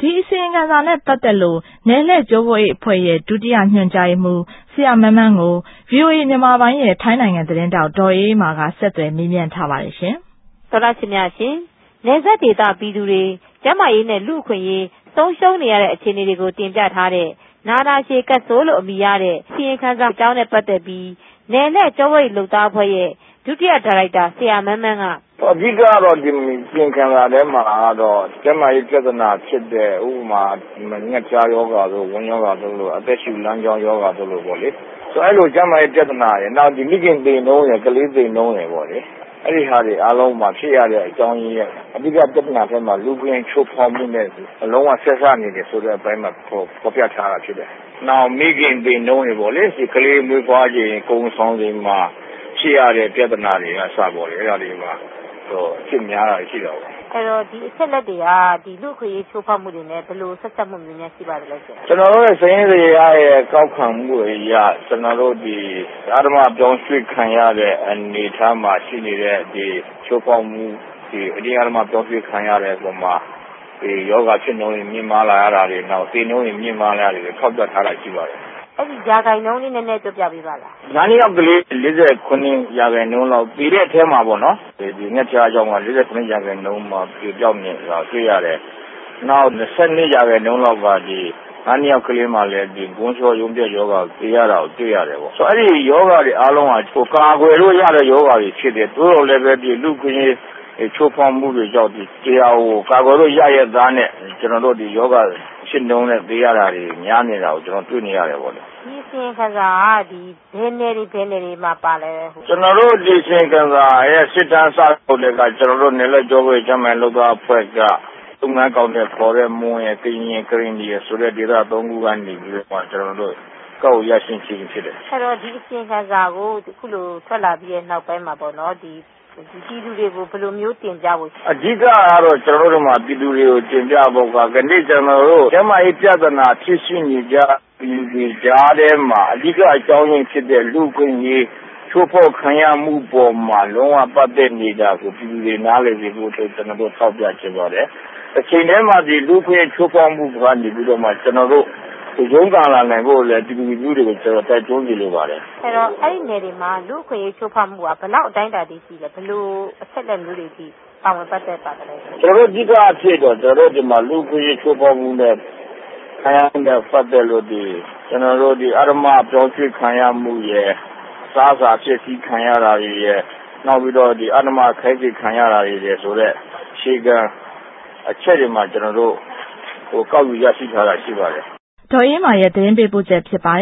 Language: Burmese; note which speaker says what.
Speaker 1: ဒီအစီရင်ခံစာနဲ့ပတ်သက်လို့နယ်လှည့်ကြိုးဝိုးအဖွဲ့ရဲ့ဒုတိယညွှန်ကြားရေးမှူးဆရာမန်းမန်းကို VOA မြန်မာပိုင်းရဲ့ထိုင်းနိုင်ငံသတင်းတောက်ဒေါ်အေးမာကဆက်သွယ်မေးမြန်းထားပါတယ်ရှင်
Speaker 2: ။သောရရှိမြရှင်နယ်စပ်ဒေသပြည်သူတွေကျန်းမာရေးနဲ့လူ့အခွင့်အရေးဆုံးရှုံးနေရတဲ့အခြေအနေတွေကိုတင်ပြထားတဲ့နာတာရှည်ကတ်ဆိုးလို့အမည်ရတဲ့အစီရင်ခံစာအကြောင်းနဲ့ပတ်သက်ပြီးနယ်လှည့်ကြိုးဝိုးလုပ်သားအဖွဲ့ရဲ့ဒုတိယဒါရိုက်တာဆရာမန်းမန်းကအ
Speaker 3: ဓိကတော့ဒီပြင်ခံလာထဲမှာတော့ကျန်းမာရေးပြဿနာဖြစ်တဲ့ဥပမာငှက်ဖျားယောဂါတို့ဝမ်းယောဂါတို့လိုအသက်ရှူလမ်းကြောင်းယောဂါတို့လိုပေါ့လေဆိုအဲ့လိုကျန်းမာရေးပြဿနာရယ်နောက်ဒီမိခင်သိနှုံးရယ်ကလေးသိနှုံးရယ်ပေါ့လေအဲ့ဒီဟာတွေအားလုံးမှာဖြစ်ရတဲ့အကြောင်းရင်းရဲ့အဓိကပြဿနာထဲမှာလူခွင့်ချိုးဖောက်မှုနဲ့အလုံးဝဆက်စပ်နေတယ်ဆိုတဲ့အပိုင်းမှာပေါ်ပြထားတာဖြစ်တယ်။နောက်မိခင်သိနှုံးရယ်ပေါ့လေဒီကလေးမွေးဖွားခြင်းကုံဆောင်ခြင်းမှာဖြစ်ရတဲ့ပြဿနာတွေကစပေါ်လေအဲ့ဒါတွေမှာဖြစ်များတာရှိတော့
Speaker 2: အဲ့တော့ဒီအချက်လက်တွေကဒီလူခွေရေးချိုးဖောက်မှုတွေနဲ့ဘယ်လိုဆက်ဆက်မှုမျိုးများရှိပါသလဲဆရာ
Speaker 3: ကျွန်တော်တို့ရဲ့စရင်စရာရဲ့ကောက်ခံမှုအရာကျွန်တော်တို့ဒီအာဓမပြောင်းရွှေ့ခံရတဲ့အနေထားမှာရှိနေတဲ့ဒီချိုးဖောက်မှုဒီအဒီအာဓမပြောင်းရွှေ့ခံရတဲ့ပုံမှာဒီယောဂဖြစ်နှုန်းမြင့်မားလာရတာတွေနောက်သိနှုန်းမြင့်မားလာတာတွေထောက်ပြထားတာရှိပါတယ်
Speaker 2: အဲ့ဒီယာကိုင်နှုန်းလေးနည်းနည်းပြောပြပေးပါလား
Speaker 3: ။နာနီယောက်ကလေး49ရာခိုင်နှုန်းလောက်ပြီးတဲ့အထဲမှာပေါ့နော်ဒီငှက်ဖျားအကြောင်းက49ရာခိုင်နှုန်းမှာပြပြောင်းနေတာတွေ့ရတယ်။နောက်22ရာခိုင်နှုန်းလောက်ကဒီနာနီယောက်ကလေးမှာလည်းဒီဂွန်းချောရုံးပြယောဂပြရတာကိုတွေ့ရတယ်ပေါ့။ဆိုအဲ့ဒီယောဂတွေအားလုံးကကာကွယ်လို့ရတဲ့ယောဂတွေဖြစ်တယ်။တိုးတော်လည်းပဲဒီလူခွင့်ရေးချိုးဖောက်မှုတွေကြောင့်ဒီတရားကိုကာကွယ်လို့ရရဲ့သားနဲ့ကျွန်တော်တို့ဒီယောဂဖြစ်နှုန်းနဲ့သိရတာတွေများနေတာကိုကျွန်တော်တွေ့နေရတယ်ပေါ့လေ
Speaker 2: ဒီစင်ခံစာဒီဘယ်နယ်တွေမှာပါလဲ
Speaker 3: ကျွန်တော်တို့ဒီစင်ခံစာရဲ့စစ်တမ်းစာထုတ်တဲ့ကကျွန်တော်တို့နယ်လက်ကြောပွဲကျမ်းမယ်လို့သားအဖွဲ့ကသုံးငန်းကောင်းတဲ့ပေါ်တဲ့မွန်းရဲ့ကရင်ကရင်ဒီရဲ့ဆိုတဲ့ဒေသ၃ခုကနေပြီးတော့ကျွန်တော်တို့ကောက်ရရှိခြင်းဖြစ်တယ်
Speaker 2: အဲ့တော့ဒီအစင်ခံစာကိုအခုလိုထွက်လာပြီးတဲ့နောက်ပိုင်းမှာပေါ့နော်ဒီပြည်သူတွေကိုဘယ်လိုမျိုးတင်ပြဖို့
Speaker 3: အဓိကကတော့ကျွန်တော်တို့မှာပြည်သူတွေကိုတင်ပြဖို့ကခဏကျွန်တော်တို့ကျမကြီးပြဿနာဖြစ်ရှိနေကြပြည်သူကြားထဲမှာအဓိကအကြောင်းရင်းဖြစ်တဲ့လူခွင့်ရေးချိုးဖောက်ခံရမှုပေါ်မှာလုံးဝပတ်သက်နေတာကိုပြည်သူတွေနားလည်ပြီးဖို့ကျွန်တော်တို့ထောက်ပြချင်ပါတယ်။အချိန်တည်းမှာဒီလူခွင့်ချိုးဖောက်မှုကနေပြီးတော့မှကျွန်တော်တို့ရုံးကန်လာနိုင်ဖို့လည်းဒီလူမျိုးတွေကိုကျွန်တော်တိုက်တွန်းနေလို့ပါတယ်
Speaker 2: ။အဲ့တော့အဲ့ဒီနယ်တွေမှာလူခွင့်ရေးချိုးဖောက်မှုကဘယ်လောက်အတိုင်းအတာတည်းရှိလဲဘယ်လိုအချက်လက်မျိုးတွေဒီပါဝင်ပတ်သက်ပါလဲ
Speaker 3: ။ကျွန်တော်တို့အဓိကအဖြစ်တော့ကျွန်တော်တို့ဒီမှာလူခွင့်ရေးချိုးဖောက်မှုနဲ့ခံရတဲ့ပတ်သက်လို့ဒီကျွန်တော်တို့ဒီအာဓမပြောင်းရွှေ့ခံရမှုရဲ့စားစာဖြစ်စည်းခံရတာတွေရဲ့နောက်ပြီးတော့ဒီအာဓမခိုက်စစ်ခံရတာတွေရဲ့ဆိုတော့ရှေ့ကအချက်တွေမှာကျွန်တော်တို့ကောက်ယူရရှိထားတာရှိပါတယ်
Speaker 1: ဒေါ်အေးမာရဲ့သတင်းပေးပို့ချက်ဖြစ်ပါ